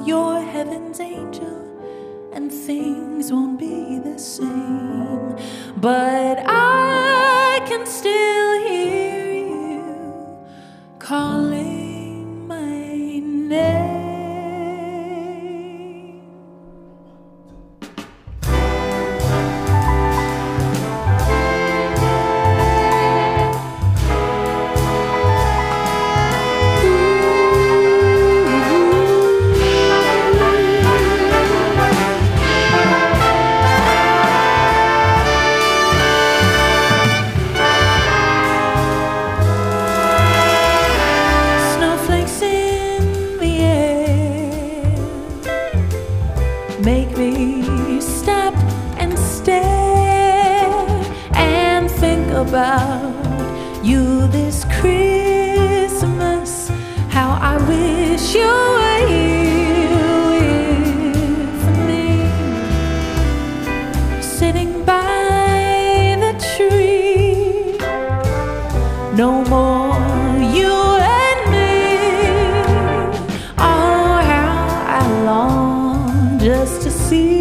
you're heaven's angel, and things won't be the same. But I can still hear you calling my name. Make me stop and stare and think about you this Christmas. How I wish you were here with me, sitting by the tree. No more you and me. Oh, how I long just to see